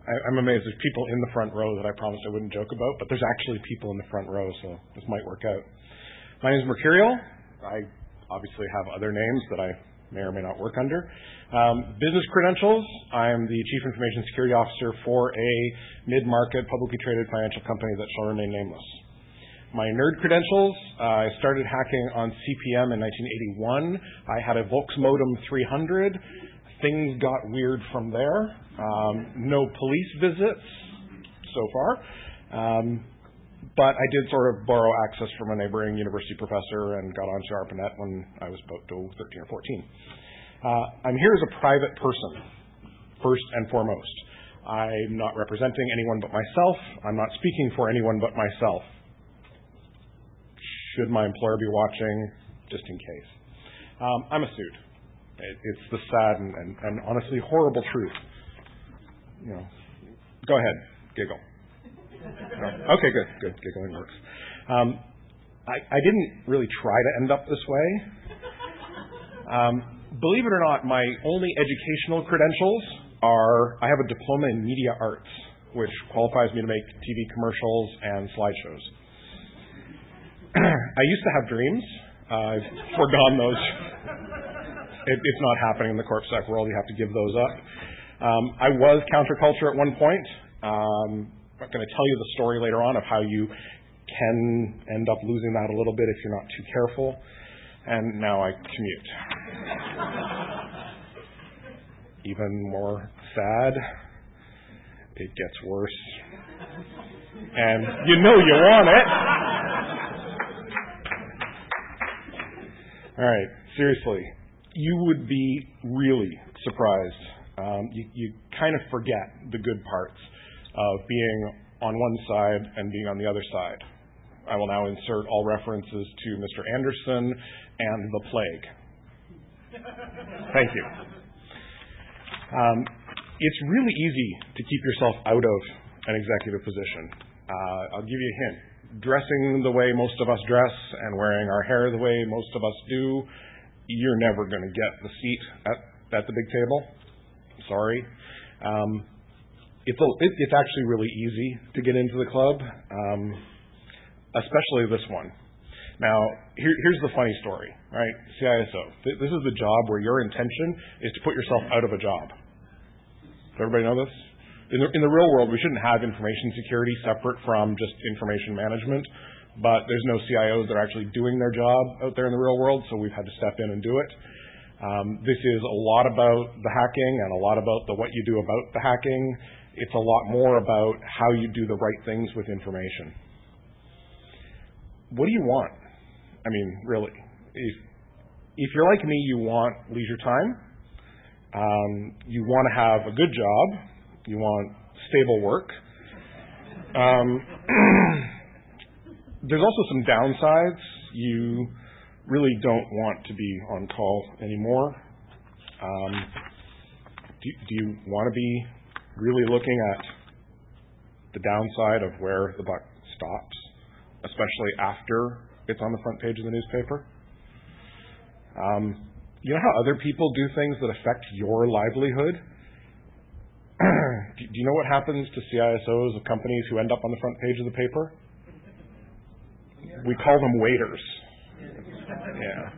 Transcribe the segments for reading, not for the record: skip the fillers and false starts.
I'm amazed. There's people in the front row that I promised I wouldn't joke about, but there's actually people in the front row, so this might work out. My name is Mercurial. I obviously have other names that I may or may not work under. Business credentials, I am the Chief Information Security Officer for a mid-market publicly traded financial company that shall remain nameless. My nerd credentials, I started hacking on CP/M in 1981. I had a Volksmodem 300. Things got weird from there. No police visits so far. But I did sort of borrow access from a neighboring university professor and got onto ARPANET when I was about 13 or 14. I'm here as a private person, first and foremost. I'm not representing anyone but myself. I'm not speaking for anyone but myself. Should my employer be watching, just in case. I'm a suit. It's the sad and honestly horrible truth. You know, go ahead, giggle. Okay, good. Giggling works. I didn't really try to end up this way. Believe it or not, my only educational credentials are I have a diploma in media arts, which qualifies me to make TV commercials and slideshows. I used to have dreams. I've forgone those. It's not happening in the CorpSec world. You have to give those up. I was counterculture at one point. I'm going to tell you the story later on of how you can end up losing that a little bit if you're not too careful. And now I commute. Even more sad, it gets worse. And you know you want it. All right, seriously, you would be really surprised. You kind of forget the good parts of being on one side and being on the other side. I will now insert all references to Mr. Anderson and the plague. Thank you. It's really easy to keep yourself out of an executive position. I'll give you a hint. Dressing the way most of us dress and wearing our hair the way most of us do, you're never going to get the seat at the big table. Sorry. It's actually really easy to get into the club, especially this one. Now, here's the funny story, right? CISO. This is the job where your intention is to put yourself out of a job. Does everybody know this? In the real world, we shouldn't have information security separate from just information management, but there's no CIOs that are actually doing their job out there in the real world, so we've had to step in and do it. This is a lot about the hacking and a lot about what you do about the hacking. It's a lot more about how you do the right things with information. What do you want? I mean, really. If you're like me, you want leisure time. You want to have a good job. You want stable work. There's also some downsides. You really don't want to be on call anymore. Do you want to be really looking at the downside of where the buck stops, especially after it's on the front page of the newspaper? You know how other people do things that affect your livelihood? Do you know what happens to CISOs of companies who end up on the front page of the paper? We call them waiters. Yeah.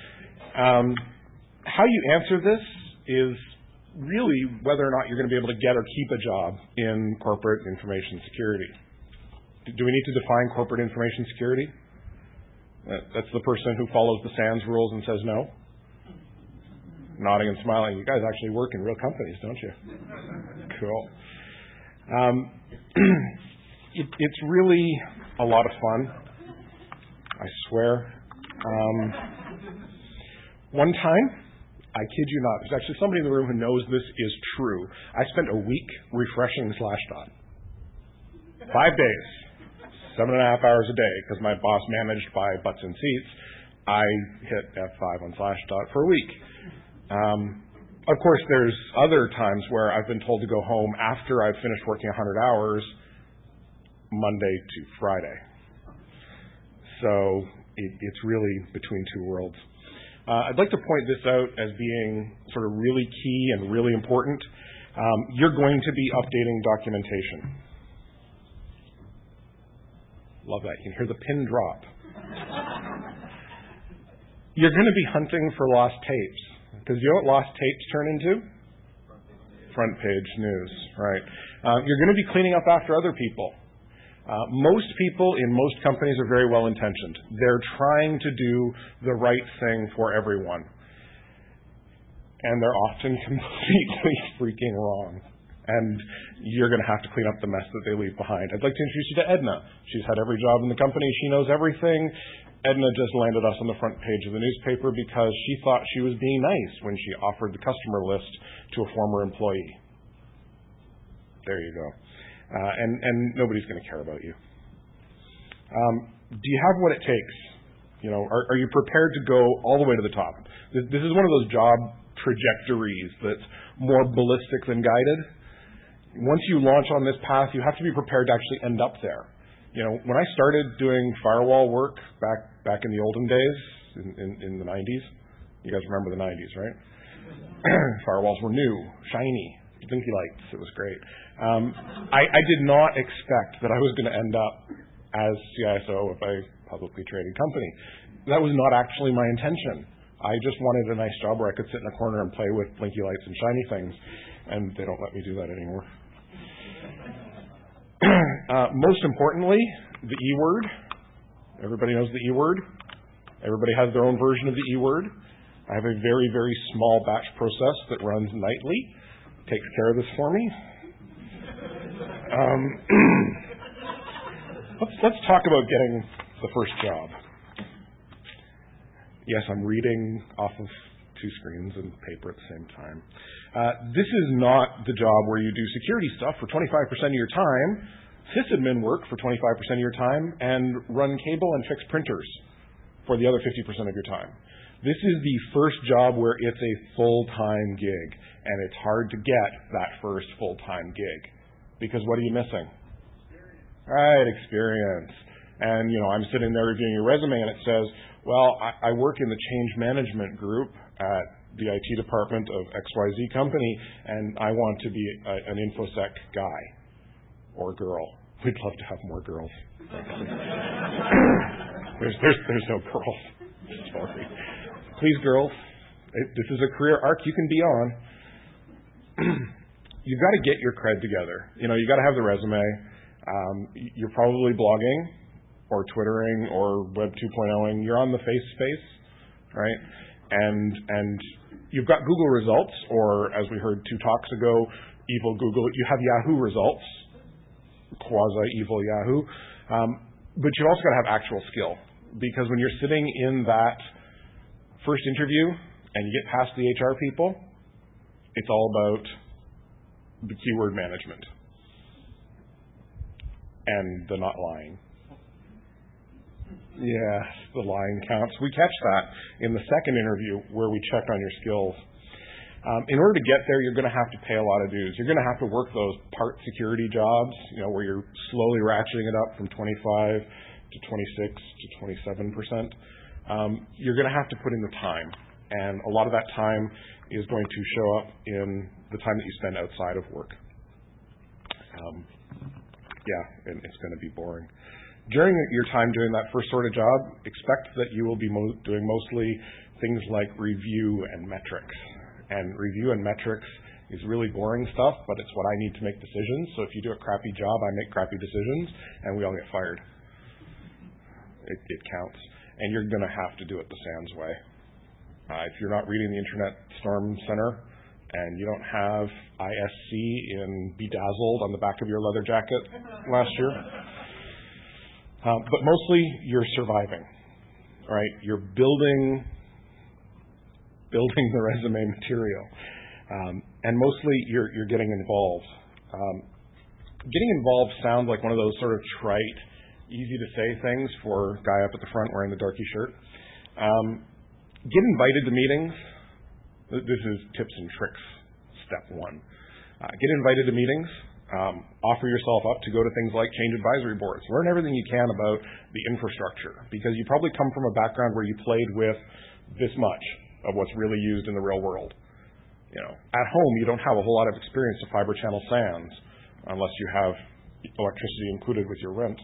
How you answer this is really whether or not you're going to be able to get or keep a job in corporate information security. Do we need to define corporate information security? That's the person who follows the SANS rules and says no. Nodding and smiling. You guys actually work in real companies, don't you? Cool. It's really a lot of fun. I swear. One time, I kid you not, there's actually somebody in the room who knows this is true. I spent a week refreshing Slashdot. 5 days. 7.5 hours a day, because my boss managed by butts and seats. I hit F5 on Slashdot for a week. Of course, there's other times where I've been told to go home after I've finished working 100 hours, Monday to Friday. So it's really between two worlds. I'd like to point this out as being sort of really key and really important. You're going to be updating documentation. Love that. You can hear the pin drop. You're going to be hunting for lost tapes. Because you know what lost tapes turn into? Front page news, right? You're going to be cleaning up after other people. Most people in most companies are very well intentioned. They're trying to do the right thing for everyone. And they're often completely freaking wrong. And you're going to have to clean up the mess that they leave behind. I'd like to introduce you to Edna. She's had every job in the company. She knows everything. Edna just landed us on the front page of the newspaper because she thought she was being nice when she offered the customer list to a former employee. There you go. And nobody's going to care about you. Do you have what it takes? Are you prepared to go all the way to the top? This is one of those job trajectories that's more ballistic than guided. Once you launch on this path, you have to be prepared to actually end up there. When I started doing firewall work back in the olden days, in the 90s, you guys remember the 90s, right? Firewalls were new, shiny, blinky lights. It was great. I did not expect that I was going to end up as CISO of a publicly traded company. That was not actually my intention. I just wanted a nice job where I could sit in a corner and play with blinky lights and shiny things, and they don't let me do that anymore. Most importantly, the E word. Everybody knows the E word. Everybody has their own version of the E word. I have a very, very small batch process that runs nightly. Takes care of this for me. Let's talk about getting the first job. Yes, I'm reading off of two screens and paper at the same time. This is not the job where you do security stuff for 25% of your time, sysadmin work for 25% of your time, and run cable and fix printers for the other 50% of your time. This is the first job where it's a full-time gig, and it's hard to get that first full-time gig. Because what are you missing? Right, experience. And, I'm sitting there reviewing your resume, and it says, well, I work in the change management group at the IT department of XYZ company, and I want to be an InfoSec guy or girl. We'd love to have more girls. There's no girls. Sorry. Please, girls, this is a career arc you can be on. You've got to get your cred together. You've got to have the resume. You're probably blogging or Twittering or Web 2.0ing. You're on the face-to-face, right? And you've got Google results, or as we heard 2 talks ago, evil Google. You have Yahoo results, quasi-evil Yahoo. But you've also got to have actual skill. Because when you're sitting in that first interview and you get past the HR people, it's all about the keyword management and the not lying. Yes, the lying counts. We catch that in the second interview where we check on your skills. In order to get there, you're going to have to pay a lot of dues. You're going to have to work those part security jobs, where you're slowly ratcheting it up from 25 to 26 to 27%. You're going to have to put in the time. And a lot of that time is going to show up in the time that you spend outside of work. And it's going to be boring. During your time doing that first sort of job, expect that you will be doing mostly things like review and metrics. And review and metrics is really boring stuff, but it's what I need to make decisions. So if you do a crappy job, I make crappy decisions, and we all get fired. It counts. And you're going to have to do it the SANS way. If you're not reading the Internet Storm Center and you don't have ISC in Bedazzled on the back of your leather jacket last year, but mostly you're surviving, right? You're building the resume material, and mostly you're getting involved. Getting involved sounds like one of those sort of trite, easy to say things for a guy up at the front wearing the darky shirt. Get invited to meetings. This is tips and tricks, step 1. Get invited to meetings. Offer yourself up to go to things like change advisory boards. Learn everything you can about the infrastructure, because you probably come from a background where you played with this much of what's really used in the real world. At home, you don't have a whole lot of experience to fiber channel SANs unless you have electricity included with your rent.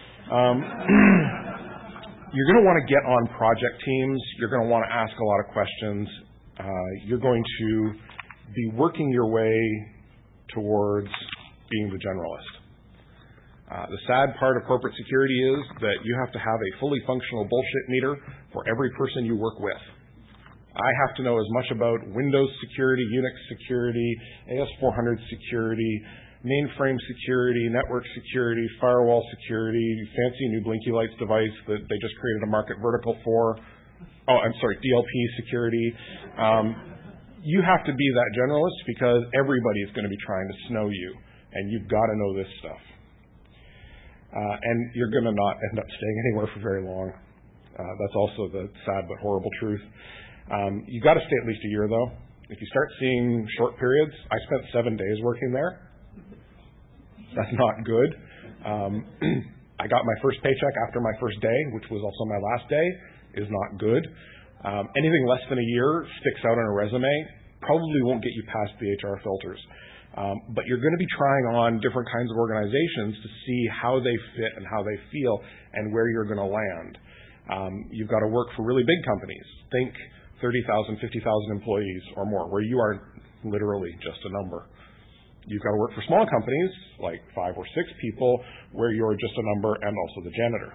You're going to want to get on project teams. You're going to want to ask a lot of questions. You're going to be working your way towards being the generalist. The sad part of corporate security is that you have to have a fully functional bullshit meter for every person you work with. I have to know as much about Windows security, Unix security, AS400 security, mainframe security, network security, firewall security, fancy new blinky lights device that they just created a market vertical for. DLP security. You have to be that generalist because everybody is going to be trying to snow you, and you've got to know this stuff. And you're going to not end up staying anywhere for very long. That's also the sad but horrible truth. You've got to stay at least a year, though. If you start seeing short periods, I spent 7 days working there. That's not good. I got my first paycheck after my first day, which was also my last day, is not good. Anything less than a year sticks out on a resume, probably won't get you past the HR filters. But you're going to be trying on different kinds of organizations to see how they fit and how they feel and where you're going to land. You've got to work for really big companies. Think 30,000, 50,000 employees or more, where you are literally just a number. You've got to work for small companies, like 5 or 6 people, where you're just a number and also the janitor.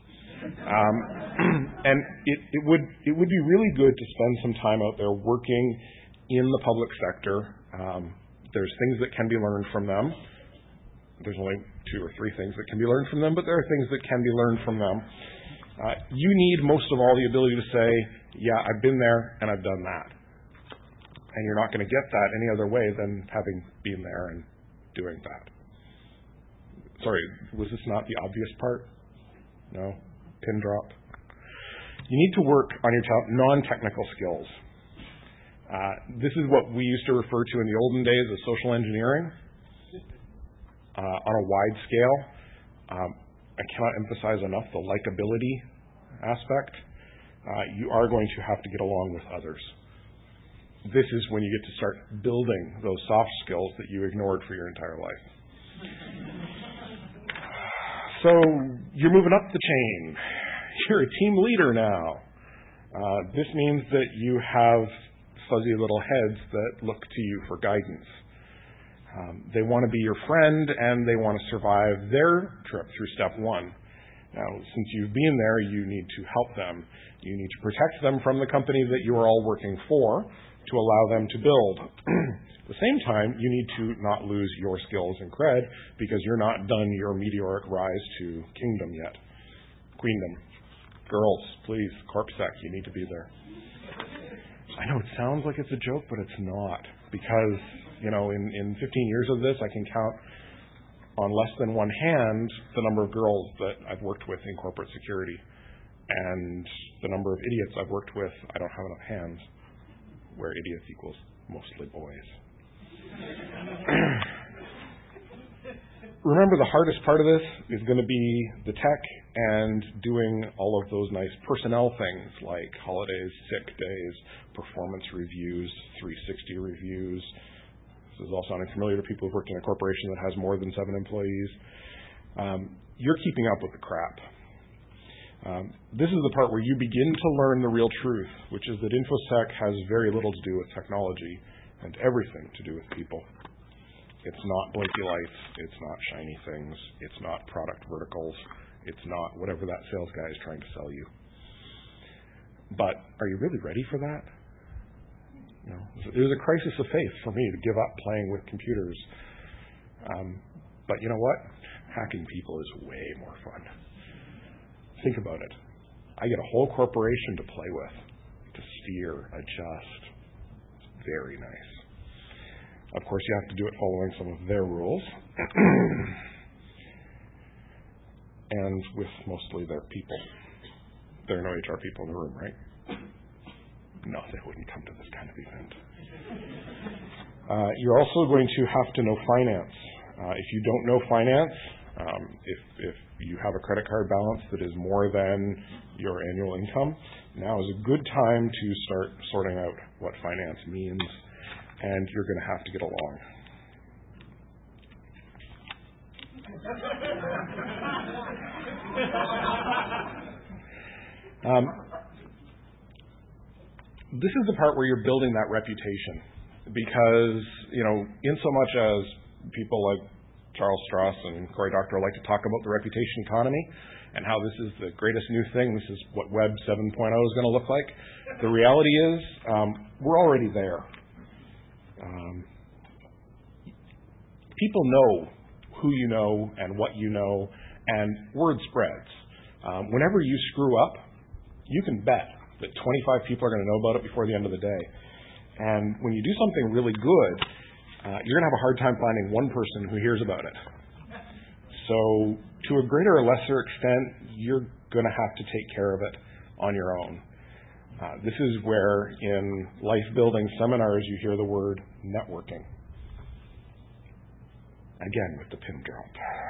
And it would be really good to spend some time out there working in the public sector. There's things that can be learned from them. There's only 2 or 3 things that can be learned from them, but there are things that can be learned from them. You need most of all the ability to say, yeah, I've been there and I've done that. And you're not going to get that any other way than having been there and doing that. Sorry, was this not the obvious part? No? Pin drop? You need to work on your non-technical skills. This is what we used to refer to in the olden days as social engineering on a wide scale. I cannot emphasize enough the likability aspect. You are going to have to get along with others. This is when you get to start building those soft skills that you ignored for your entire life. So you're moving up the chain. You're a team leader now. This means that you have fuzzy little heads that look to you for guidance. They want to be your friend and they want to survive their trip through step 1. Now, since you've been there, you need to help them. You need to protect them from the company that you are all working for to allow them to build. At the same time, you need to not lose your skills and cred because you're not done your meteoric rise to kingdom yet. Queendom. Girls, please, CorpSec, you need to be there. I know it sounds like it's a joke, but it's not. Because, in 15 years of this, I can count on less than one hand the number of girls that I've worked with in corporate security. And the number of idiots I've worked with, I don't have enough hands, where idiots equals mostly boys. Remember, the hardest part of this is going to be the tech and doing all of those nice personnel things like holidays, sick days, performance reviews, 360 reviews. This is all sounding familiar to people who've worked in a corporation that has more than 7 employees. You're keeping up with the crap. This is the part where you begin to learn the real truth, which is that InfoSec has very little to do with technology and everything to do with people. It's not blinky lights. It's not shiny things. It's not product verticals. It's not whatever that sales guy is trying to sell you. But are you really ready for that? No. It was a crisis of faith for me to give up playing with computers. But you know what? Hacking people is way more fun. Think about it. I get a whole corporation to play with, to steer, adjust. It's very nice. Of course, you have to do it following some of their rules. And with mostly their people. There are no HR people in the room, right? No, they wouldn't come to this kind of event. You're also going to have to know finance. If you don't know finance, if you have a credit card balance that is more than your annual income, now is a good time to start sorting out what finance means and you're going to have to get along. This is the part where you're building that reputation, because, in so much as people like Charles Strauss and Cory Doctorow like to talk about the reputation economy and how this is the greatest new thing, this is what Web 7.0 is going to look like, the reality is we're already there. People know who you know and what you know, and word spreads. Whenever you screw up, you can bet that 25 people are going to know about it before the end of the day. And when you do something really good, you're going to have a hard time finding one person who hears about it. So to a greater or lesser extent, you're going to have to take care of it on your own. This is where in life-building seminars you hear the word networking. Again, with the pin drop.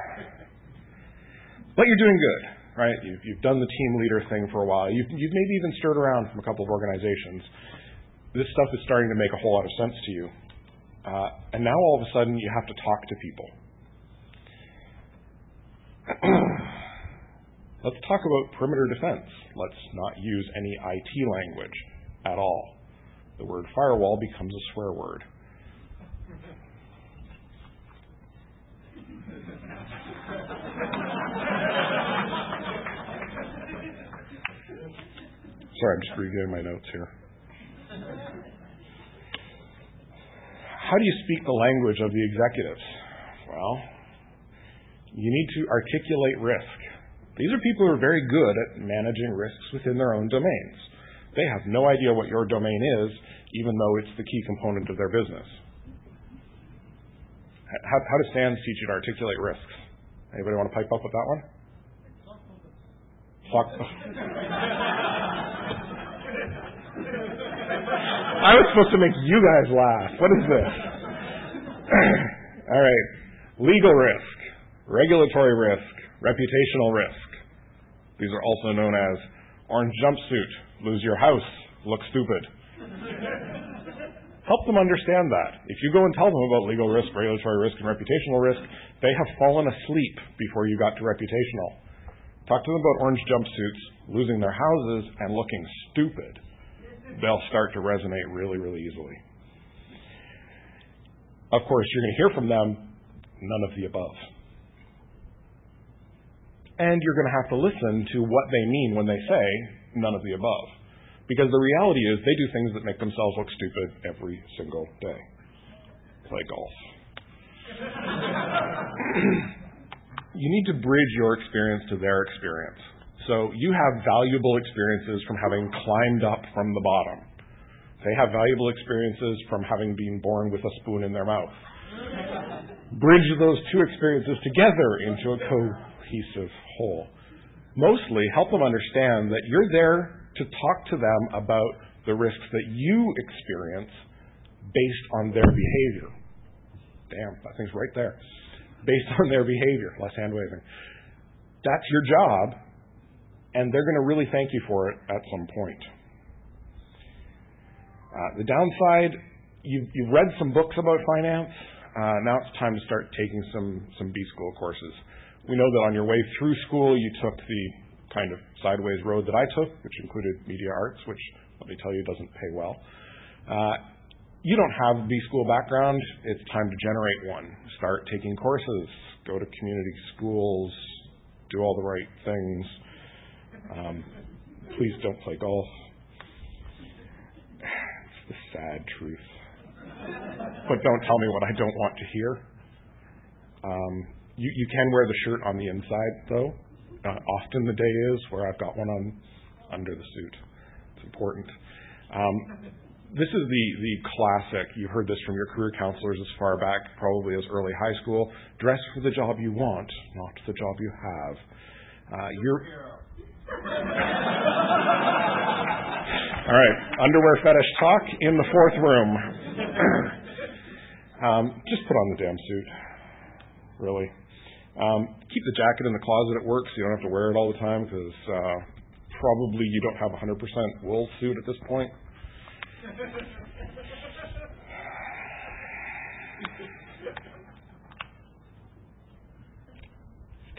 But you're doing good, right? You've done the team leader thing for a while. You've maybe even stirred around from a couple of organizations. This stuff is starting to make a whole lot of sense to you. And now all of a sudden you have to talk to people. Let's talk about perimeter defense. Let's not use any IT language at all. The word firewall becomes a swear word. Sorry, I'm just reviewing my notes here. How do you speak the language of the executives? Well, you need to articulate risk. These are people who are very good at managing risks within their own domains. They have no idea what your domain is, even though it's the key component of their business. How do SANS teach you to articulate risks? Anybody want to pipe up with that one? I was supposed to make you guys laugh. What is this? All right. Legal risk, regulatory risk, reputational risk. These are also known as orange jumpsuit, lose your house, look stupid. Help them understand that. If you go and tell them about legal risk, regulatory risk, and reputational risk, they have fallen asleep before you got to reputational. Talk to them about orange jumpsuits, losing their houses, and looking stupid. They'll start to resonate really, really easily. Of course, you're going to hear from them, none of the above. And you're going to have to listen to what they mean when they say none of the above. Because the reality is they do things that make themselves look stupid every single day. Play golf. You need to bridge your experience to their experience. So you have valuable experiences from having climbed up from the bottom. They have valuable experiences from having been born with a spoon in their mouth. Bridge those two experiences together into a cohesive whole. Mostly help them understand that you're there to talk to them about the risks that you experience based on their behavior. Damn, that thing's right there. Based on their behavior. Less hand waving. That's your job, and they're going to really thank you for it at some point. The downside, you've read some books about finance. Now it's time to start taking some B-School courses. We know that on your way through school, you took the kind of sideways road that I took, which included media arts, which, let me tell you, doesn't pay well. You don't have a B-School background. It's time to generate one. Start taking courses. Go to community schools. Do all the right things. Please don't play golf. It's the sad truth. But don't tell me what I don't want to hear. You can wear the shirt on the inside, though. Often the day is where I've got one on under the suit. It's important. This is the classic. You heard this from your career counselors as far back, probably as early high school. Dress for the job you want, not the job you have. All right, underwear fetish talk in the fourth room. Just put on the damn suit. Really. Keep the jacket in the closet at work so you don't have to wear it all the time, because probably you don't have a 100% wool suit at this point.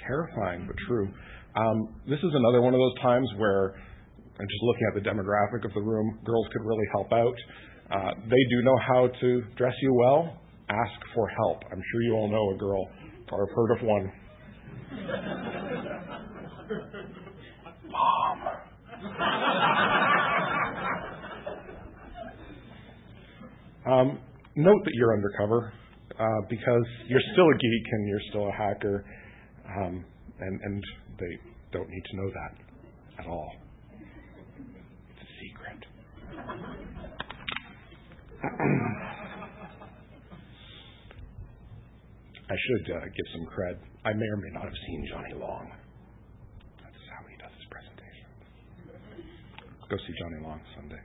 terrifying but true. This is another one of those times where, and just looking at the demographic of the room, girls could really help out. They do know how to dress you well. Ask for help. I'm sure you all know a girl or have heard of one. Mom. Note that you're undercover because you're still a geek and you're still a hacker, and they don't need to know that at all. It's a secret. I should give some cred. I may or may not have seen Johnny Long. That's how he does his presentations. Go see Johnny Long Sunday.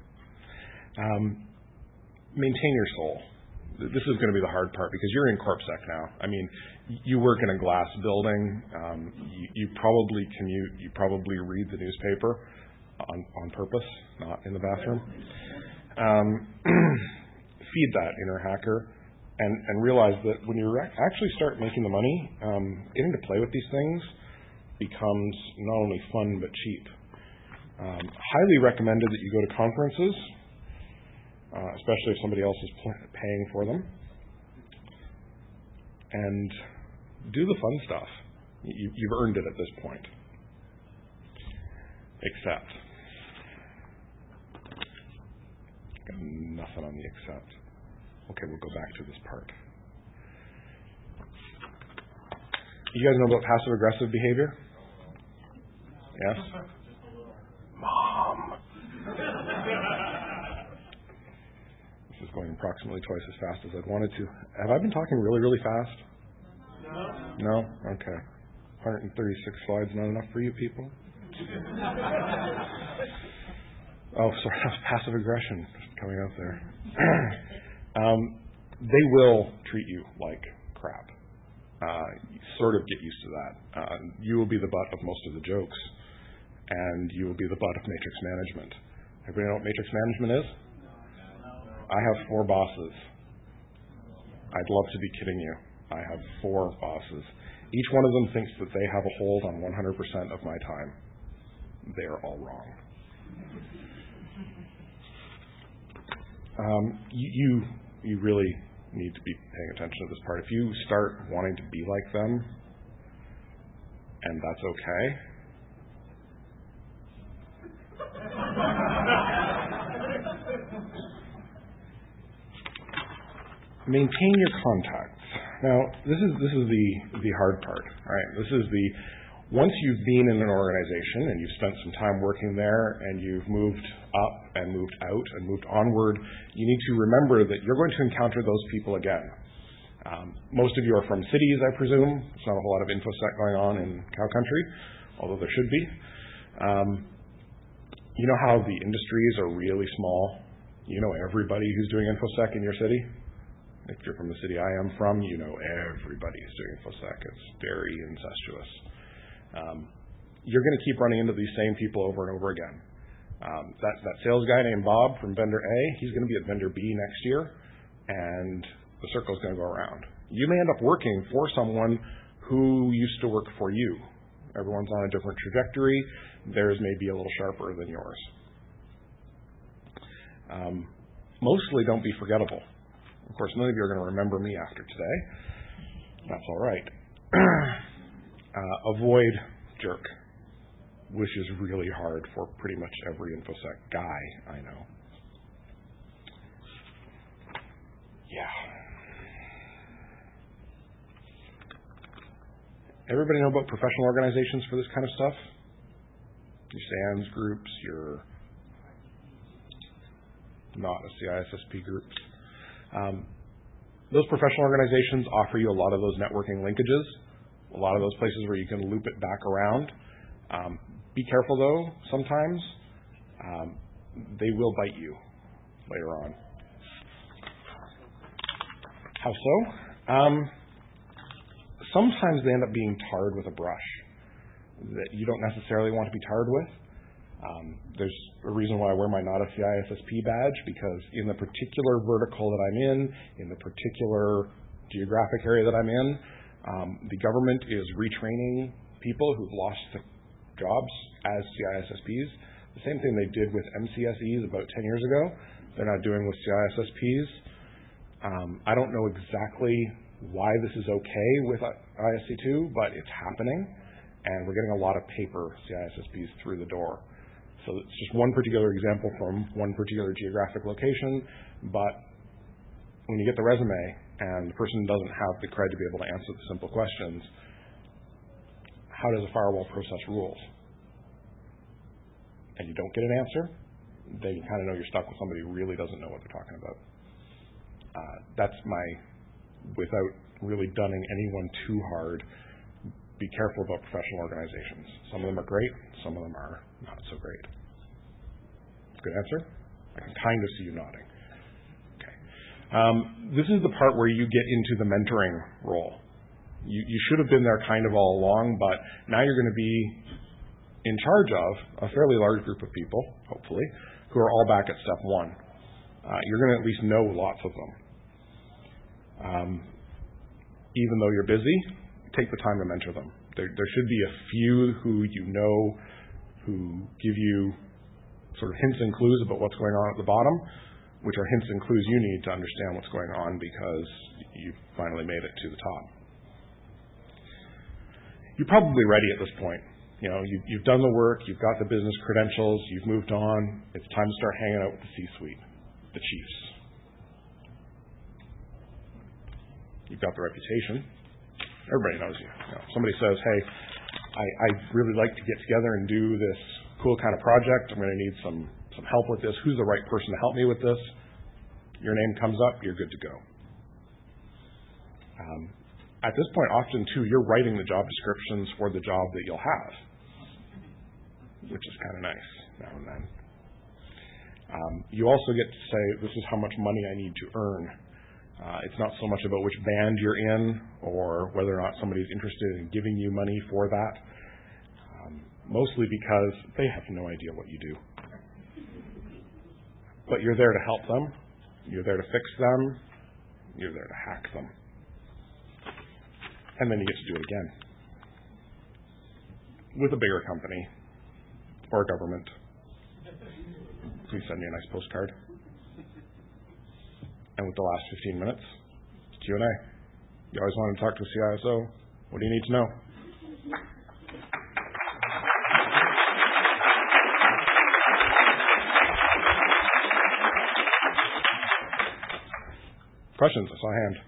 Maintain your soul. This is going to be the hard part because you're in CorpSec now. I mean, you work in a glass building. You probably commute. You probably read the newspaper on purpose, not in the bathroom. Feed that inner hacker and realize that when you actually start making the money, getting to play with these things becomes not only fun but cheap. Highly recommended that you go to conferences, especially if somebody else is paying for them, and do the fun stuff. You've earned it at this point. Except. Got nothing on the except. Okay, we'll go back to this part. You guys know about passive-aggressive behavior? Yes? Mom. This is going approximately twice as fast as I'd wanted to. Have I been talking really, really fast? No? Okay. 136 slides, not enough for you people? Oh, sorry, that was passive aggression coming out there. They will treat you like crap. Sort of get used to that. You will be the butt of most of the jokes, and you will be the butt of matrix management. Everybody know what matrix management is? I have 4 bosses. I'd love to be kidding you. I have 4 bosses. Each one of them thinks that they have a hold on 100% of my time. They are all wrong. You really need to be paying attention to this part. If you start wanting to be like them, and that's okay, maintain your contacts. Now, this is the hard part, right? This is once you've been in an organization and you've spent some time working there and you've moved up and moved out and moved onward, you need to remember that you're going to encounter those people again. Most of you are from cities, I presume. There's not a whole lot of InfoSec going on in cow country, although there should be. You know how the industries are really small? You know everybody who's doing InfoSec in your city? If you're from the city I am from, you know everybody who's doing InfoSec. It's very incestuous. You're going to keep running into these same people over and over again. That sales guy named Bob from vendor A, he's going to be at vendor B next year, and the circle's going to go around. You may end up working for someone who used to work for you. Everyone's on a different trajectory. Theirs may be a little sharper than yours. Mostly don't be forgettable. Of course, none of you are going to remember me after today. That's all right. Avoid jerk, which is really hard for pretty much every InfoSec guy I know. Yeah. Everybody know about professional organizations for this kind of stuff? Your SANS groups, your not a CISSP groups. Those professional organizations offer you a lot of those networking linkages, a lot of those places where you can loop it back around. Be careful, though, sometimes. They will bite you later on. How so? Sometimes they end up being tarred with a brush that you don't necessarily want to be tarred with. There's a reason why I wear my not a CISSP badge, because in the particular vertical that I'm in the particular geographic area that I'm in, the government is retraining people who've lost the jobs as CISSPs. The same thing they did with MCSEs about 10 years ago, they're not doing with CISSPs. I don't know exactly why this is okay with ISC2, but it's happening, and we're getting a lot of paper CISSPs through the door. So it's just one particular example from one particular geographic location, but when you get the resume and the person doesn't have the cred to be able to answer the simple questions, how does a firewall process rules? And you don't get an answer, then you kind of know you're stuck with somebody who really doesn't know what they're talking about. That's without really dunning anyone too hard, be careful about professional organizations. Some of them are great, some of them are not so great. Good answer? I can kind of see you nodding. Okay. This is the part where you get into the mentoring role. You should have been there kind of all along, but now you're going to be in charge of a fairly large group of people, hopefully, who are all back at step one. You're going to at least know lots of them. Even though you're busy, take the time to mentor them. There should be a few who you know who give you sort of hints and clues about what's going on at the bottom, which are hints and clues you need to understand what's going on because you've finally made it to the top. You're probably ready at this point. You've done the work, you've got the business credentials, you've moved on. It's time to start hanging out with the C-suite, the chiefs. You've got the reputation. Everybody knows you. Somebody says, hey, I'd really like to get together and do this cool kind of project. I'm going to need some help with this. Who's the right person to help me with this? Your name comes up, you're good to go. At this point, often, too, you're writing the job descriptions for the job that you'll have, which is kind of nice now and then. You also get to say, this is how much money I need to earn. It's not so much about which band you're in or whether or not somebody's interested in giving you money for that, mostly because they have no idea what you do. But you're there to help them. You're there to fix them. You're there to hack them. And then you get to do it again with a bigger company or a government. Please send me a nice postcard. And with the last 15 minutes, Q&A. You always want to talk to a CISO. What do you need to know? Questions? I saw a hand.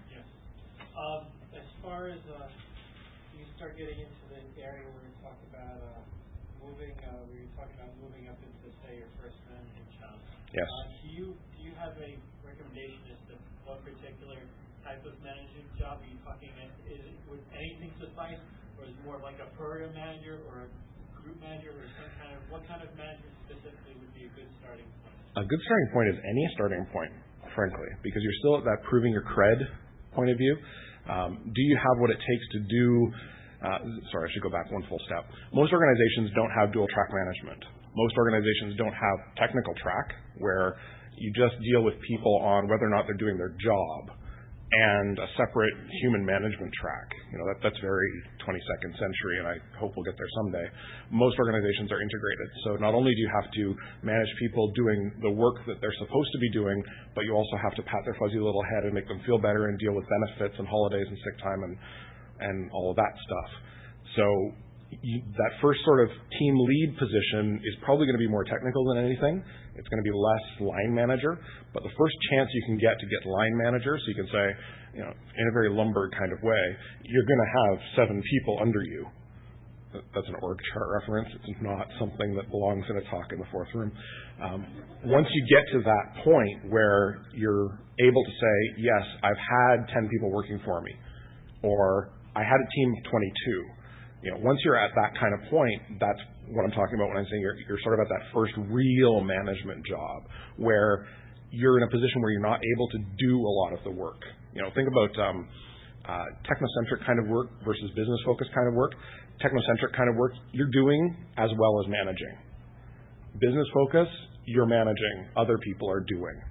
As far as you start getting into the area where you talk about moving up into, say, your first management job. Yes. Do you have a recommendation as to what particular type of management job are you talking? Would anything suffice, or is it more like a program manager or a group manager, or what kind of management specifically would be a good starting point? A good starting point is any starting point, frankly, because you're still at that proving your cred point of view. Do you have what it takes to do? Sorry, I should go back one full step. Most organizations don't have dual track management. Most organizations don't have technical track where you just deal with people on whether or not they're doing their job and a separate human management track. That's very 22nd century, and I hope we'll get there someday. Most organizations are integrated. So not only do you have to manage people doing the work that they're supposed to be doing, but you also have to pat their fuzzy little head and make them feel better and deal with benefits and holidays and sick time and all of that stuff. So that first sort of team lead position is probably going to be more technical than anything. It's going to be less line manager, but the first chance you can get line manager, so you can say, in a very Lumbergh kind of way, you're going to have 7 people under you. That's an org chart reference. It's not something that belongs in a talk in the 4th room. Once you get to that point where you're able to say, yes, I've had 10 people working for me, or I had a team of 22. Once you're at that kind of point, that's what I'm talking about when I'm saying you're sort of at that first real management job where you're in a position where you're not able to do a lot of the work. Think about technocentric kind of work versus business-focused kind of work. Technocentric kind of work you're doing as well as managing. Business focus, you're managing, other people are doing.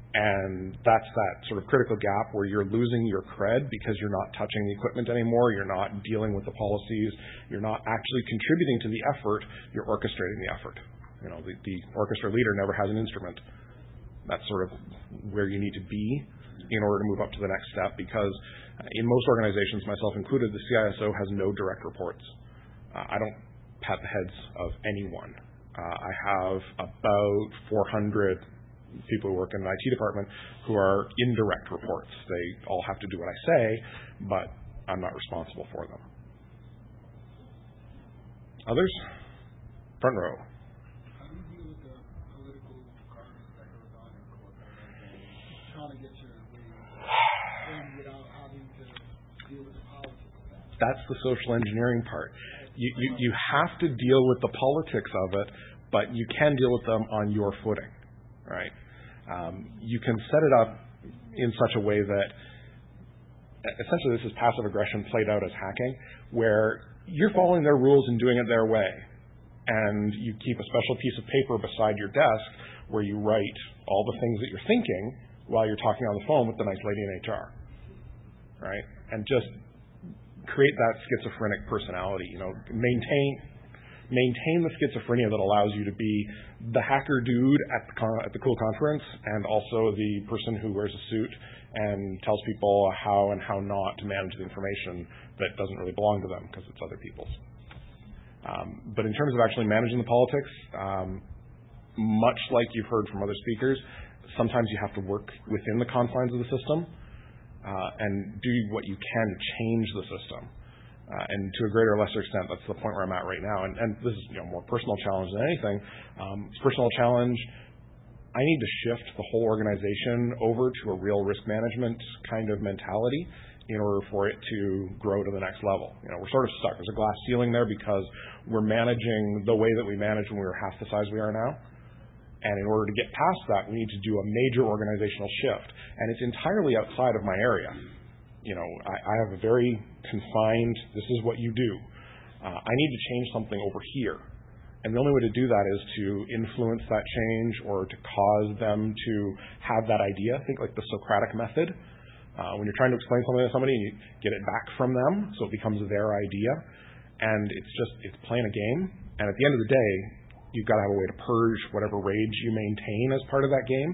And that's that sort of critical gap where you're losing your cred because you're not touching the equipment anymore, you're not dealing with the policies, you're not actually contributing to the effort, you're orchestrating the effort. The orchestra leader never has an instrument. That's sort of where you need to be in order to move up to the next step, because in most organizations, myself included, the CISO has no direct reports. I don't pat the heads of anyone. I have about 400 people who work in an IT department who are indirect reports. They all have to do what I say, but I'm not responsible for them. Others? Front row. How do you deal with the political carnage that goes on in corporate and trying to get your way in without having to deal with the politics of that? That's the social engineering part. You have to deal with the politics of it, but you can deal with them on your footing, right? You can set it up in such a way that essentially this is passive aggression played out as hacking, where you're following their rules and doing it their way. And you keep a special piece of paper beside your desk where you write all the things that you're thinking while you're talking on the phone with the nice lady in HR, right? And just create that schizophrenic personality, maintain the schizophrenia that allows you to be the hacker dude at the cool conference and also the person who wears a suit and tells people how and how not to manage the information that doesn't really belong to them because it's other people's. But in terms of actually managing the politics, much like you've heard from other speakers, sometimes you have to work within the confines of the system and do what you can to change the system. And to a greater or lesser extent, that's the point where I'm at right now. And this is more personal challenge than anything. It's personal challenge. I need to shift the whole organization over to a real risk management kind of mentality in order for it to grow to the next level. We're sort of stuck. There's a glass ceiling there because we're managing the way that we managed when we were half the size we are now. And in order to get past that, we need to do a major organizational shift. And it's entirely outside of my area. I have a very confined, this is what you do. I need to change something over here. And the only way to do that is to influence that change or to cause them to have that idea. Think like the Socratic method. When you're trying to explain something to somebody, you get it back from them so it becomes their idea. And it's playing a game. And at the end of the day, you've got to have a way to purge whatever rage you maintain as part of that game.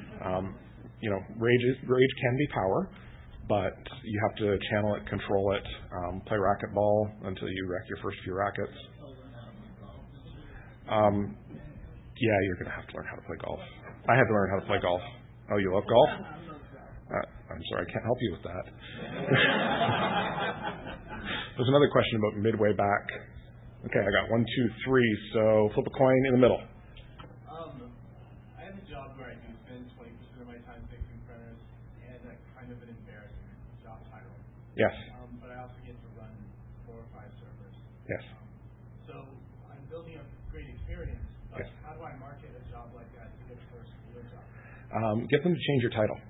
Rage can be power, but you have to channel it, control it, play racquetball until you wreck your first few rackets. Yeah, you're going to have to learn how to play golf. I had to learn how to play golf. Oh, you love golf? I'm sorry, I can't help you with that. There's another question about midway back. Okay, I got 1, 2, 3. So flip a coin in the middle. I have a job where I do spend 20% of my time fixing printers, and that's kind of an embarrassing job title. Yes. But I also get to run 4 or 5 servers. Yes. So I'm building a great experience, but yes. How do I market a job like that to get the first real job? Get them to change your title.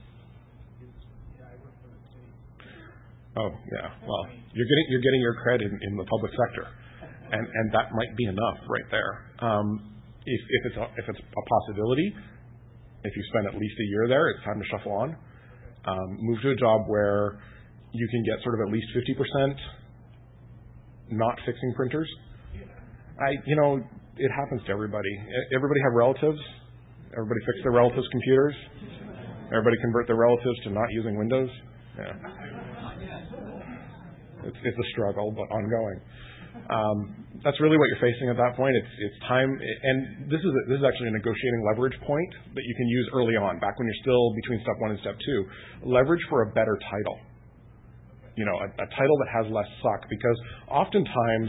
I work for the city. Oh, yeah. Well, you're getting your credit in the public sector. And that might be enough right there. If it's a possibility, if you spend at least a year there, it's time to shuffle on. Move to a job where you can get sort of at least 50% not fixing printers. It happens to everybody. Everybody have relatives. Everybody fix their relatives' computers. Everybody convert their relatives to not using Windows. Yeah. It's a struggle, but ongoing. That's really what you're facing at that point. It's time, and this is actually a negotiating leverage point that you can use early on, back when you're still between step 1 and step 2. Leverage for a better title. A title that has less suck, because oftentimes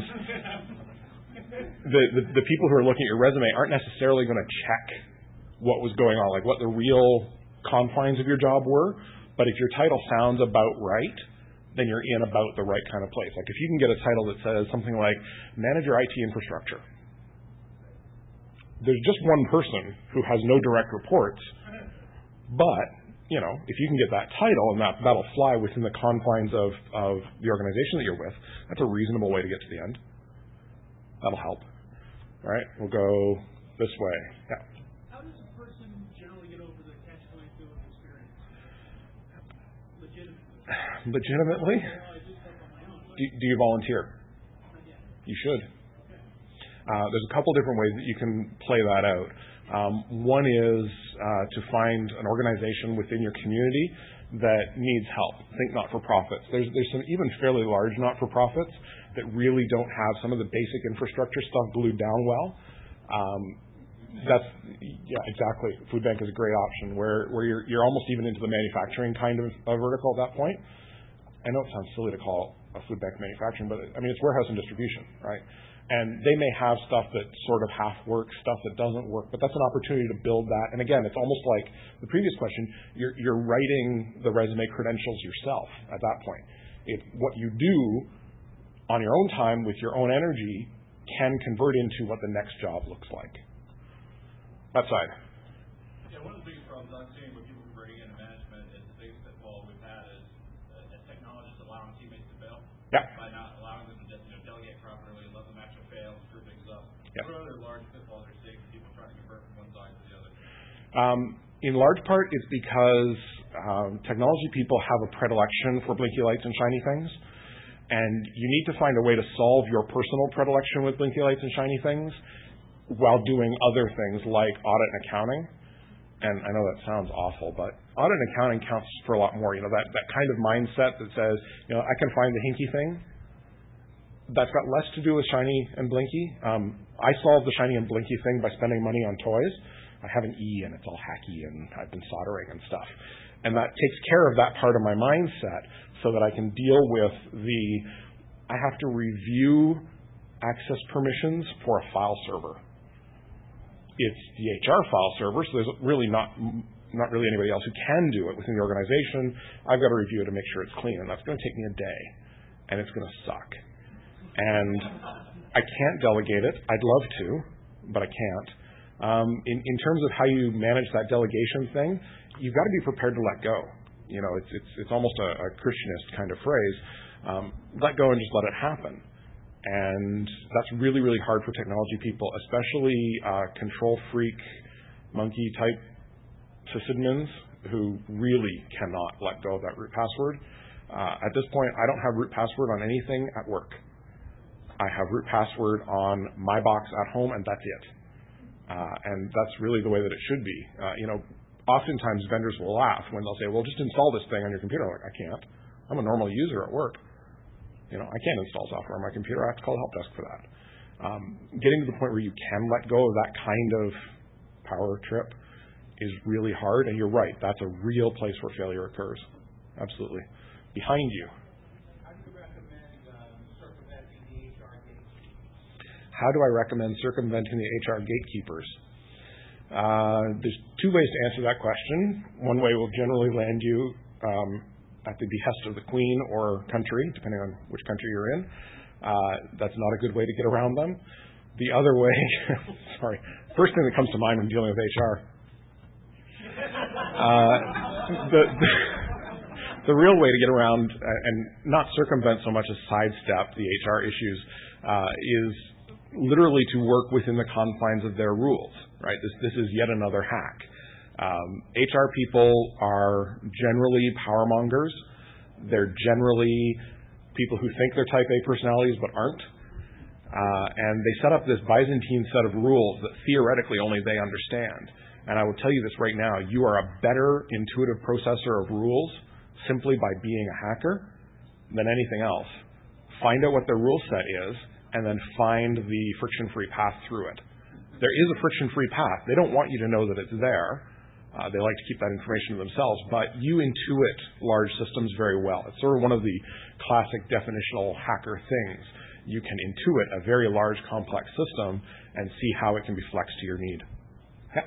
the people who are looking at your resume aren't necessarily going to check what was going on, like what the real confines of your job were. But if your title sounds about right, then you're in about the right kind of place. Like if you can get a title that says something like Manager IT Infrastructure, there's just one person who has no direct reports, but if you can get that title and that'll fly within the confines of the organization that you're with, that's a reasonable way to get to the end. That'll help. All right, we'll go this way. Yeah. How does a person generally get over the catch-22 Legitimately? Do you volunteer? You should. There's a couple different ways that you can play that out. One is to find an organization within your community that needs help. Think not-for-profits. There's some even fairly large not-for-profits that really don't have some of the basic infrastructure stuff glued down well. Exactly. Food bank is a great option where you're almost even into the manufacturing kind of vertical at that point. I know it sounds silly to call a food bank manufacturing, but it's warehouse and distribution, right? And they may have stuff that sort of half works, stuff that doesn't work, but that's an opportunity to build that. And again, it's almost like the previous question, you're writing the resume credentials yourself at that point. What you do on your own time with your own energy can convert into what the next job looks like. That side. Yeah, one of the biggest problems I'm seeing with people who bring in management is the biggest pitfall we've had is technologists allowing teammates to fail. Yeah. By not allowing them to just delegate properly, let them actually fail, screw things up. Yeah. What other large pitfalls are you seeing people trying to convert from one side to the other? In large part, it's because technology people have a predilection for blinky lights and shiny things. And you need to find a way to solve your personal predilection with blinky lights and shiny things while doing other things like audit and accounting. And I know that sounds awful, but audit and accounting counts for a lot more. That kind of mindset that says, I can find the hinky thing. That's got less to do with shiny and blinky. I solved the shiny and blinky thing by spending money on toys. I have an E and it's all hacky and I've been soldering and stuff. And that takes care of that part of my mindset so that I can deal with I have to review access permissions for a file server. It's the HR file server, so there's really not really anybody else who can do it within the organization. I've got to review it to make sure it's clean, and that's going to take me a day, and it's going to suck. And I can't delegate it. I'd love to, but I can't. In terms of how you manage that delegation thing, you've got to be prepared to let go. It's almost a Christianist kind of phrase. Let go and just let it happen. And that's really, really hard for technology people, especially control freak, monkey type sysadmins who really cannot let go of that root password. At this point, I don't have root password on anything at work. I have root password on my box at home, and that's it. And that's really the way that it should be. Oftentimes vendors will laugh when they'll say, well, just install this thing on your computer. I'm like, I can't. I'm a normal user at work. I can't install software on my computer. I have to call the help desk for that. Getting to the point where you can let go of that kind of power trip is really hard. And you're right. That's a real place where failure occurs. Absolutely. Behind you. How do you recommend circumventing the HR gatekeepers? How do I recommend circumventing the HR gatekeepers? There's two ways to answer that question. One way will generally land you at the behest of the Queen or country, depending on which country you're in. That's not a good way to get around them. The other way, first thing that comes to mind when dealing with HR. The real way to get around and not circumvent so much as sidestep the HR issues is literally to work within the confines of their rules. Right? This is yet another hack. HR people are generally power mongers. They're generally people who think they're type A personalities but aren't. And they set up this Byzantine set of rules that theoretically only they understand. And I will tell you this right now, you are a better intuitive processor of rules simply by being a hacker than anything else. Find out what their rule set is and then find the friction-free path through it. There is a friction-free path. They don't want you to know that it's there. They like to keep that information to themselves, but you intuit large systems very well. It's sort of one of the classic definitional hacker things. You can intuit a very large, complex system and see how it can be flexed to your need. Yeah.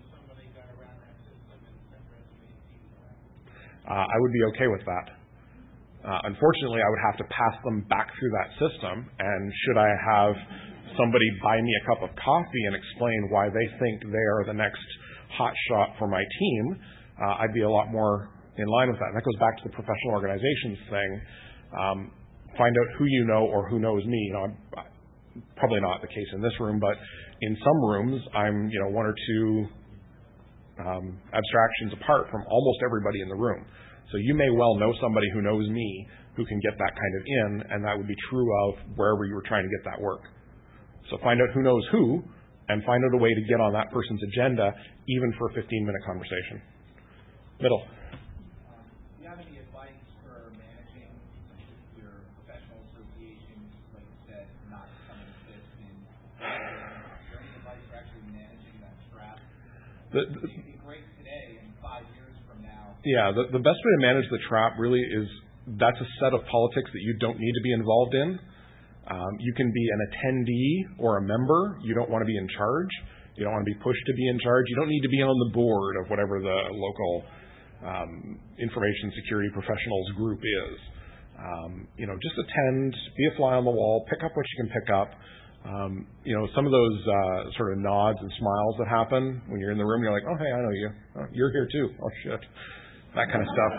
I would be okay with that. Unfortunately, I would have to pass them back through that system, and should I have somebody buy me a cup of coffee and explain why they think they are the next hot shot for my team, I'd be a lot more in line with that. And that goes back to the professional organizations thing. Find out who you know or who knows me. Probably not the case in this room, but in some rooms, I'm one or two abstractions apart from almost everybody in the room. So you may well know somebody who knows me who can get that kind of in, and that would be true of wherever you were trying to get that work. So find out who knows who, and find out a way to get on that person's agenda, even for a 15-minute conversation. Middle. Do you have any advice for managing your professional associations, like you said, not becoming a fist in? Is there any advice for actually managing that trap? It would be great today, and 5 years from now. Yeah, the best way to manage the trap really is that's a set of politics that you don't need to be involved in. You can be an attendee or a member. You don't want to be in charge. You don't want to be pushed to be in charge. You don't need to be on the board of whatever the local information security professionals group is. Just attend, be a fly on the wall, pick up what you can pick up. Some of those sort of nods and smiles that happen when you're in the room, you're like, oh, hey, I know you. Oh, you're here too. Oh, shit. That kind of stuff.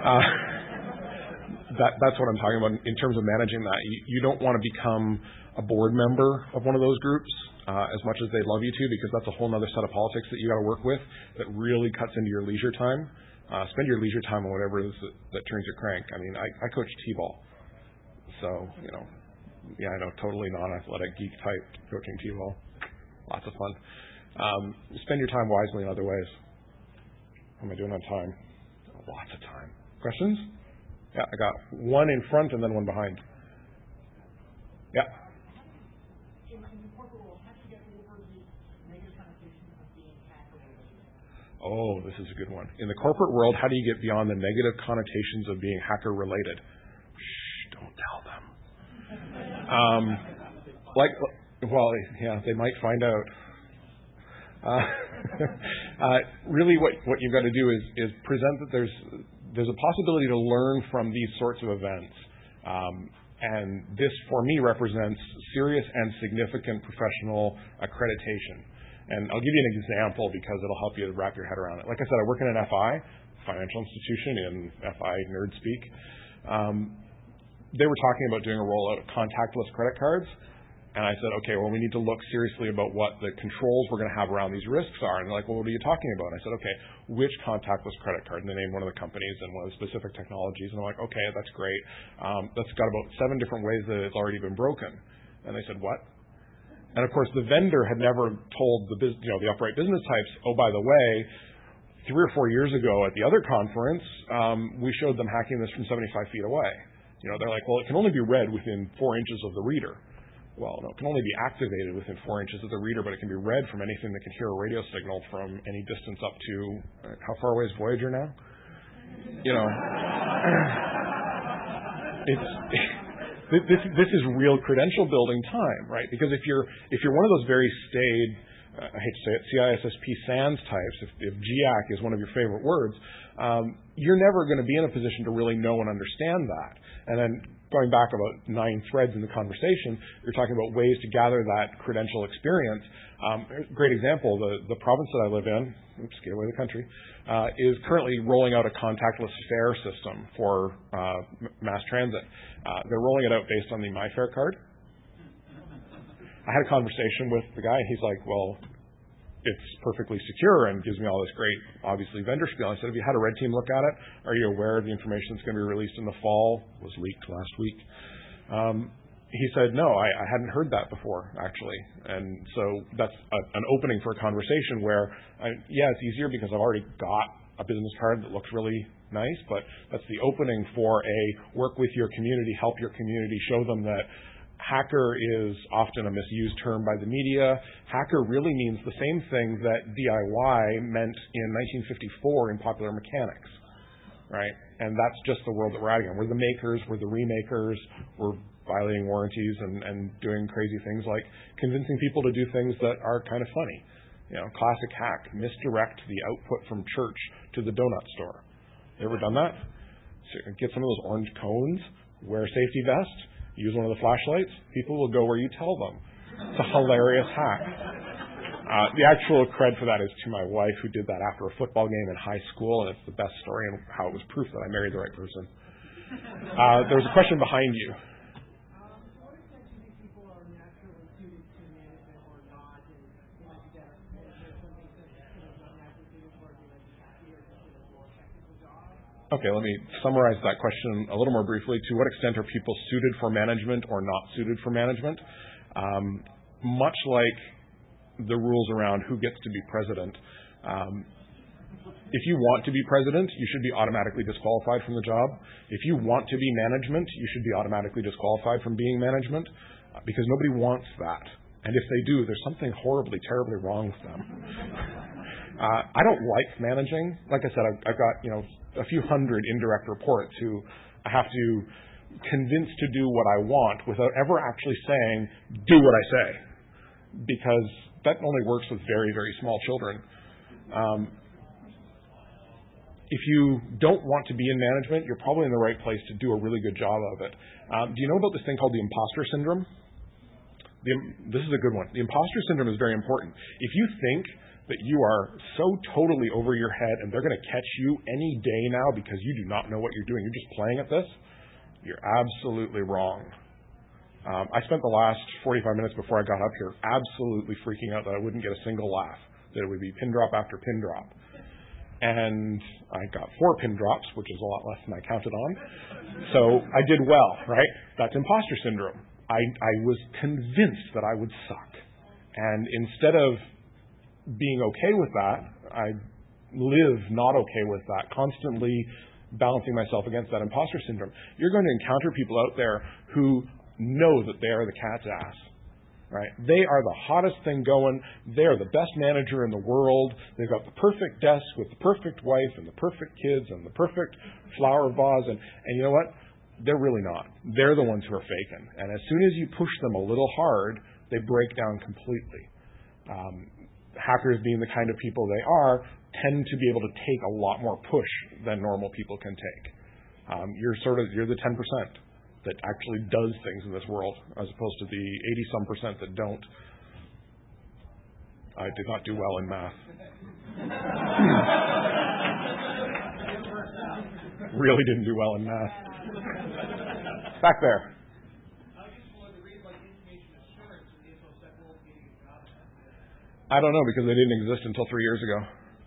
That's what I'm talking about in terms of managing that. You don't want to become a board member of one of those groups as much as they'd love you to, because that's a whole other set of politics that you got to work with that really cuts into your leisure time. Spend your leisure time on whatever it is that turns your crank. I mean, I coach T-ball. So, I know, totally non-athletic geek type coaching T-ball. Lots of fun. Spend your time wisely in other ways. What am I doing on time? Lots of time. Questions? Yeah, I got one in front and then one behind. Yeah. Oh, this is a good one. In the corporate world, how do you get beyond the negative connotations of being hacker related? Shh, don't tell them. They might find out. Really, what you've got to do is present that there's a possibility to learn from these sorts of events. And this, for me, represents serious and significant professional accreditation. And I'll give you an example because it'll help you wrap your head around it. Like I said, I work in an FI, financial institution in FI nerd speak. They were talking about doing a rollout of contactless credit cards. And I said, okay, well, we need to look seriously about what the controls we're going to have around these risks are. And they're like, well, what are you talking about? And I said, okay, which contactless credit card? And they named one of the companies and one of the specific technologies. And I'm like, okay, that's great. That's got about 7 different ways that it's already been broken. And they said, what? And of course, the vendor had never told the upright business types, oh, by the way, 3 or 4 years ago at the other conference, we showed them hacking this from 75 feet away. They're like, well, it can only be read within 4 inches of the reader. Well, no, it can only be activated within 4 inches of the reader, but it can be read from anything that can hear a radio signal from any distance up to, how far away is Voyager now? This is real credential building time, right? Because if you're one of those very staid, I hate to say it, CISSP SANS types, if GIAC is one of your favorite words, you're never going to be in a position to really know and understand that. And then going back about 9 threads in the conversation, you're talking about ways to gather that credential experience. Great example, the province that I live in, get away the country, is currently rolling out a contactless fare system for mass transit. They're rolling it out based on the MyFare card. I had a conversation with the guy, and he's like, well, it's perfectly secure and gives me all this great, obviously, vendor spiel. I said, have you had a red team look at it? Are you aware of the information that's going to be released in the fall? It was leaked last week. He said, no, I hadn't heard that before, actually. And so that's an opening for a conversation where, it's easier because I've already got a business card that looks really nice, but that's the opening for a work with your community, help your community, show them that hacker is often a misused term by the media. Hacker really means the same thing that DIY meant in 1954 in Popular Mechanics, right? And that's just the world that we're at again. We're the makers, we're the remakers, we're violating warranties and doing crazy things like convincing people to do things that are kind of funny. Classic hack, misdirect the output from church to the donut store. You ever done that? So get some of those orange cones, wear a safety vest, use one of the flashlights, people will go where you tell them. It's a hilarious hack. The actual cred for that is to my wife, who did that after a football game in high school, and it's the best story and how it was proof that I married the right person. There was a question behind you. What extent do you think people are naturally suited to management or not, and they might be better managers, some things that not naturally suited for, they might be happier to do a more technical job? Okay, let me summarize that question a little more briefly. To what extent are people suited for management or not suited for management? Much like the rules around who gets to be president, if you want to be president, you should be automatically disqualified from the job. If you want to be management, you should be automatically disqualified from being management, because nobody wants that. And if they do, there's something horribly, terribly wrong with them. I don't like managing. Like I said, I've got, a few hundred indirect reports who I have to convince to do what I want without ever actually saying, do what I say. Because that only works with very, very small children. If you don't want to be in management, you're probably in the right place to do a really good job of it. Do you know about this thing called the imposter syndrome? This is a good one. The imposter syndrome is very important. If you think that you are so totally over your head and they're going to catch you any day now because you do not know what you're doing, you're just playing at this, you're absolutely wrong. I spent the last 45 minutes before I got up here absolutely freaking out that I wouldn't get a single laugh, that it would be pin drop after pin drop. And I got 4 pin drops, which is a lot less than I counted on. So I did well, right? That's imposter syndrome. I was convinced that I would suck. And instead of being okay with that, I live not okay with that, constantly balancing myself against that imposter syndrome. You're going to encounter people out there who know that they are the cat's ass. Right? They are the hottest thing going. They are the best manager in the world. They've got the perfect desk with the perfect wife and the perfect kids and the perfect flower vase. And you know what? They're really not. They're the ones who are faking. And as soon as you push them a little hard, they break down completely. Hackers, being the kind of people they are, tend to be able to take a lot more push than normal people can take. You're the 10% that actually does things in this world, as opposed to the 80-some% that don't. I did not do well in math. Really didn't do well in math. Back there. How useful are the read like information assurance in the InfoSec world getting economics? I don't know, because they didn't exist until 3 years ago.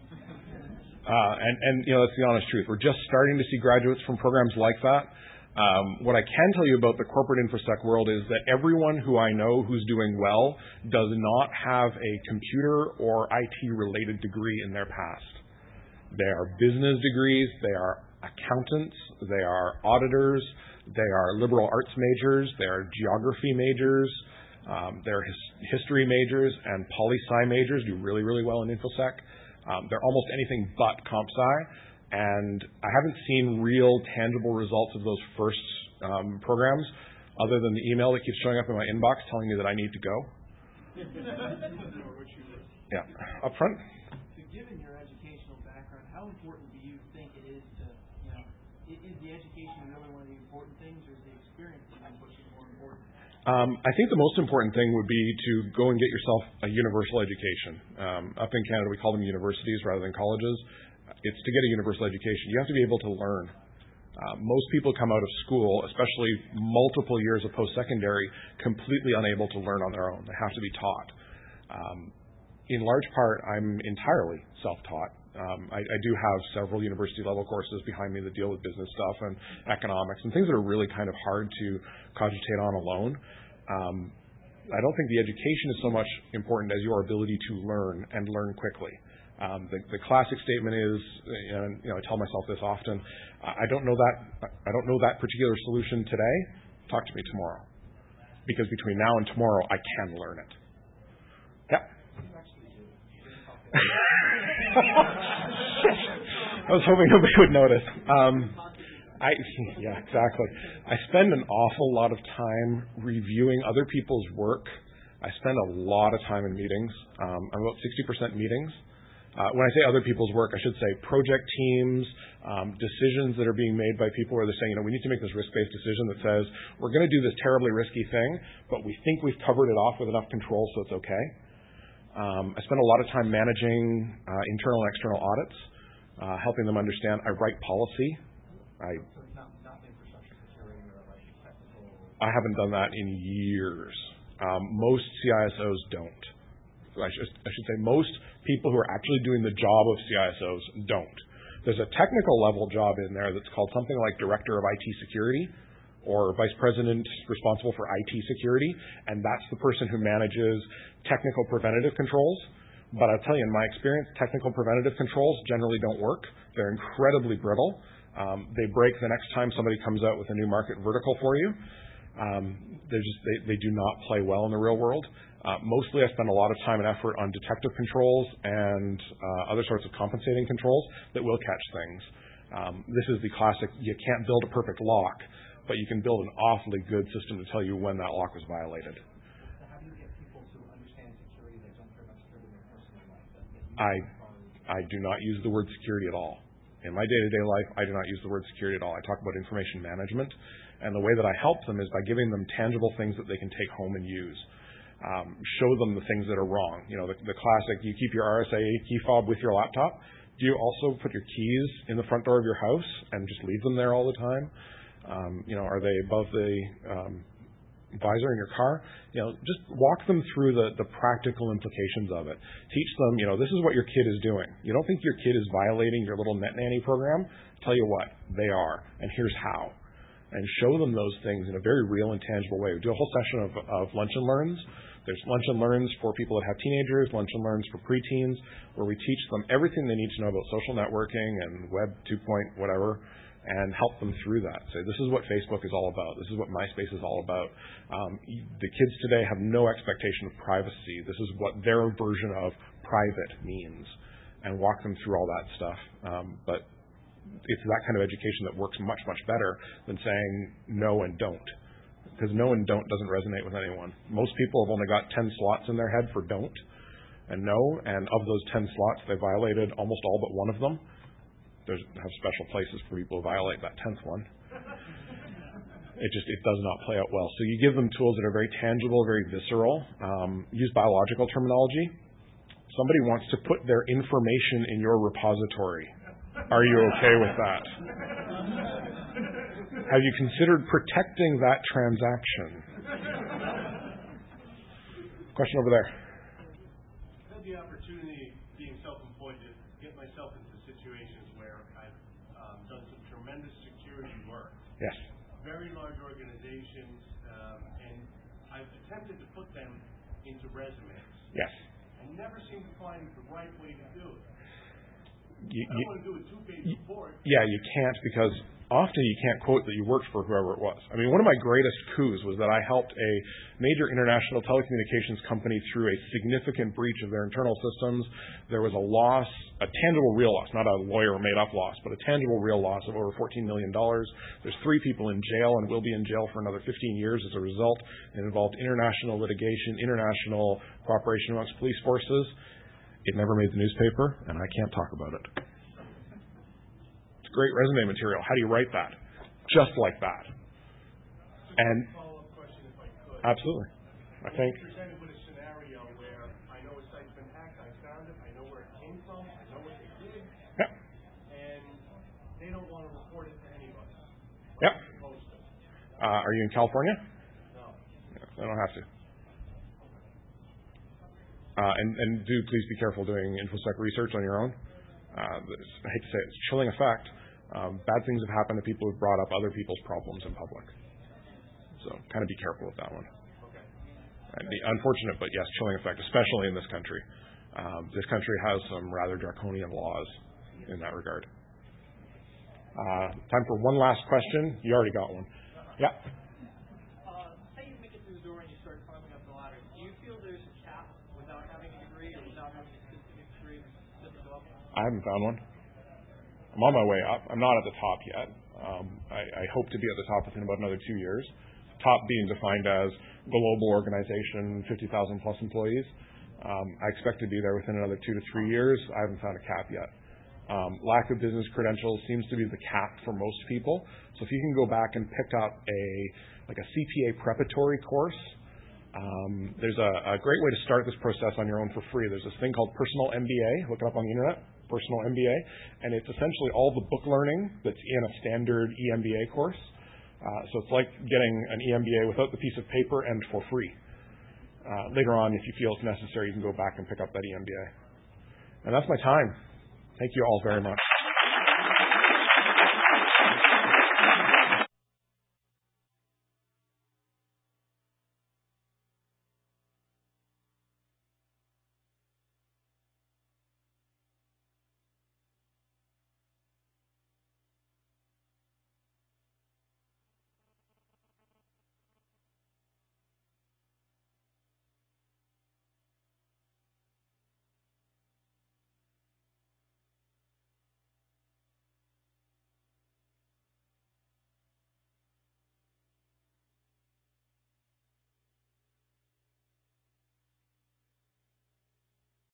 And that's the honest truth. We're just starting to see graduates from programs like that. What I can tell you about the corporate InfoSec world is that everyone who I know who's doing well does not have a computer or IT-related degree in their past. They are business degrees, they are accountants, they are auditors, they are liberal arts majors, they are geography majors, they're history majors, and poli-sci majors do really, really well in InfoSec. They're almost anything but comp sci. And I haven't seen real tangible results of those first programs other than the email that keeps showing up in my inbox telling me that I need to go. Yeah. Up front? So given your educational background, how important do you think it is to, is the education really one of the important things, or is the experience that you're pushing more important? I think the most important thing would be to go and get yourself a universal education. Up in Canada, we call them universities rather than colleges. It's to get a universal education. You have to be able to learn. Most people come out of school, especially multiple years of post-secondary, completely unable to learn on their own. They have to be taught. In large part, I'm entirely self-taught. I do have several university-level courses behind me that deal with business stuff and economics and things that are really kind of hard to cogitate on alone. I don't think the education is so much important as your ability to learn and learn quickly. The classic statement is, and I tell myself this often, I don't know that particular solution today. Talk to me tomorrow, because between now and tomorrow, I can learn it. Yeah. I was hoping nobody would notice. Yeah, exactly. I spend an awful lot of time reviewing other people's work. I spend a lot of time in meetings. I'm about 60% meetings. When I say other people's work, I should say project teams, decisions that are being made by people where they're saying, we need to make this risk-based decision that says, we're going to do this terribly risky thing, but we think we've covered it off with enough control so it's okay. I spend a lot of time managing internal and external audits, helping them understand. I write policy. So it's not infrastructure security or like technical? I haven't done that in years. Most CISOs don't. I should say most people who are actually doing the job of CISOs don't. There's a technical level job in there that's called something like Director of IT Security or Vice President responsible for IT security, and that's the person who manages technical preventative controls. But I'll tell you, in my experience, technical preventative controls generally don't work. They're incredibly brittle. They break the next time somebody comes out with a new market vertical for you. They do not play well in the real world. Mostly I spend a lot of time and effort on detective controls and other sorts of compensating controls that will catch things. This is the classic, you can't build a perfect lock, but you can build an awfully good system to tell you when that lock was violated. So how do you get people to understand security that don't care about security in their personal life? I do not use the word security at all. In my day-to-day life, I do not use the word security at all. I talk about information management, and the way that I help them is by giving them tangible things that they can take home and use. Show them the things that are wrong. You know, the classic, you keep your RSA key fob with your laptop. Do you also put your keys in the front door of your house and just leave them there all the time? Are they above the visor in your car? Just walk them through the practical implications of it. Teach them, this is what your kid is doing. You don't think your kid is violating your little net nanny program? Tell you what, they are, and here's how. And show them those things in a very real and tangible way. We do a whole session of lunch and learns. There's lunch and learns for people that have teenagers, lunch and learns for preteens, where we teach them everything they need to know about social networking and Web 2. Whatever, and help them through that. Say, this is what Facebook is all about. This is what MySpace is all about. The kids today have no expectation of privacy. This is what their version of private means, and walk them through all that stuff. But it's that kind of education that works much, much better than saying no and don't. Because no and don't doesn't resonate with anyone. Most people have only got 10 slots in their head for don't and no, and of those 10 slots, they violated almost all but one of them. Have special places for people who violate that 10th one. It does not play out well. So you give them tools that are very tangible, very visceral. Use biological terminology. Somebody wants to put their information in your repository. Are you okay with that? Have you considered protecting that transaction? Question over there. I had the opportunity, being self-employed, to get myself into situations where I've done some tremendous security work. Yes. Very large organizations, and I've attempted to put them into resumes. Yes. I never seem to find the right way to do it. I You, don't want to do a two-page report. Yeah, you can't, because often you can't quote that you worked for whoever it was. I mean, one of my greatest coups was that I helped a major international telecommunications company through a significant breach of their internal systems. There was a loss, a tangible real loss, not a lawyer made-up loss, but a tangible real loss of over $14 million. There's 3 people in jail and will be in jail for another 15 years as a result. It involved international litigation, international cooperation amongst police forces. It never made the newspaper, and I can't talk about it. It's great resume material. How do you write that? Just like that. And Follow-up question, if I could. absolutely. I think I'm presented with a scenario where I know a site's been hacked, I found it, I know where it came from, I know what they did, yeah. and they don't want to report it to anybody. Yeah. Supposed to. Are you in California? No. I don't have to. And do please be careful doing InfoSec research on your own. I hate to say it, it's a chilling effect. Bad things have happened to people who've brought up other people's problems in public. So kind of be careful with that one. Okay. And the unfortunate, but yes, chilling effect, especially in this country. This country has some rather draconian laws in that regard. Time for one last question. You already got one. Yeah. Say you make it through the door and you start climbing up the ladder. Do you feel there's a cap without having a degree or without having a specific degree to go up? I haven't found one. I'm on my way up. I'm not at the top yet. I hope to be at the top within about another 2 years. Top being defined as global organization, 50,000 plus employees. I expect to be there within another 2 to 3 years. I haven't found a cap yet. Lack of business credentials seems to be the cap for most people. So if you can go back and pick up a CPA preparatory course, there's a great way to start this process on your own for free. There's this thing called Personal MBA. Look it up on the internet, Personal MBA, and it's essentially all the book learning that's in a standard EMBA course. So it's like getting an EMBA without the piece of paper and for free. Later on, if you feel it's necessary, you can go back and pick up that EMBA. And that's my time. Thank you all very much.